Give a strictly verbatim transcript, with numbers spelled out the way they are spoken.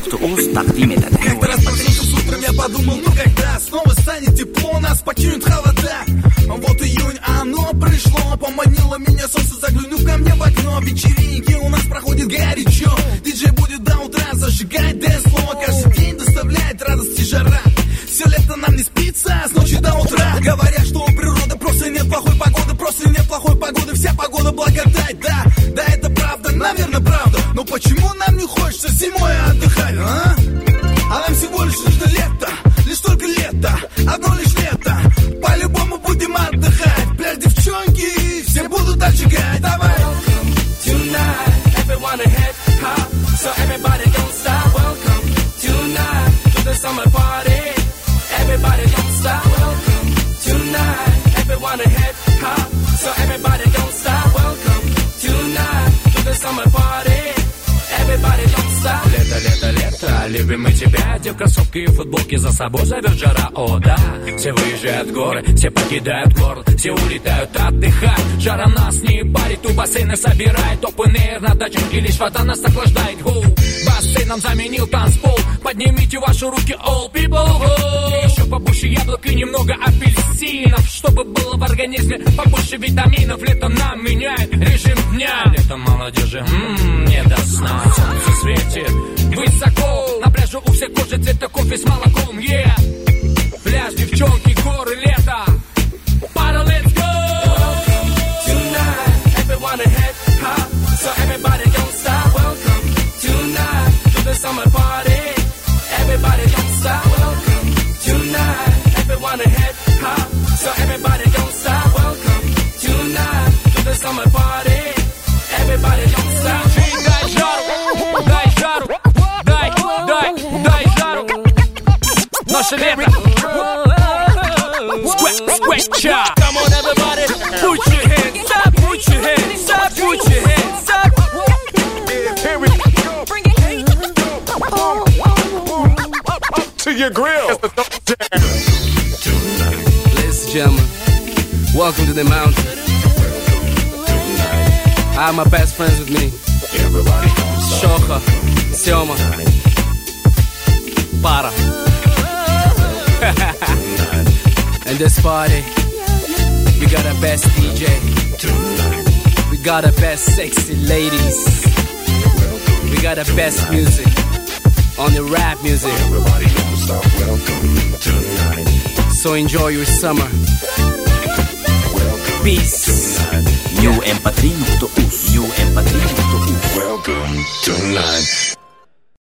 Nuqta.uz taqdim etadi. Как-то раз проснулся утром, я подумал, ну когда снова станет тепло, нас покинет холода. Вот июнь, оно пришло, поманило меня солнце, заглянув ко мне в окно. Вечеринки у нас проходит горячо, диджей будет до утра зажигать дэнс-флор. Каждый день доставляет радость и жара. Все лето нам не спится с ночи до утра. Говорят, что у природы просто нет плохой погоды, просто нет плохой погоды, вся погода благодать. Да, да, это правда, наверное, правда. Но почему нам не хочется зимой отдыхать, а? А нам всего лишь нужно лето, лишь только лето, одно лишь лето. По-любому будем отдыхать. Пляж, девчонки, все будут отжигать. Давай. Welcome tonight, everyone ahead, hop, so everybody don't stop. Welcome tonight to the summer party. Everybody don't stop. Welcome tonight, everyone ahead, hop, so everybody don't stop. Welcome tonight to the summer party. Everybody don't stop. Лето, лето, лето, любим мы тебя. Девка, кроссовки и футболки за собой зовет жара, о да. Все выезжают в горы, все покидают город, все улетают отдыхать. Жара нас не парит, у бассейна собирает open-air на даче, и лишь вода нас охлаждает. Гоу, бассейн нам заменил танцпол. Поднимите ваши руки, all people, go. Еще побольше яблок и немного апельсинов, чтобы было в организме побольше витаминов. Лето нам меняет режим дня. Лето молодежи, м-м, не до сна. Солнце светит высоко, на пляже у всех кожи цвета кофе с молоком, yeah. Пляж, девчонки, горы, лето, пара, let's go. Welcome tonight, everyone ahead, hop, so everybody don't stop. Welcome tonight to the summer party. Everybody don't stop. Welcome tonight, everyone ahead, hop, so everybody don't stop. Welcome tonight to the summer party. Everybody don't stop. Дай жару, дай, дай, дай жару. Наше лето. Squat, come on everybody, put your hands up, put your hands up, put your hands up. Here we go. Bring it to your grill. Ladies and gentlemen, welcome to the mountain. I have my best friends with me. Shocha, Sema, Para. And this party, we got our best D J. We got our best sexy ladies. We got our best music on the rap music. So enjoy your summer. Peace. new em p three dot u z new em p three dot u z Welcome tonight.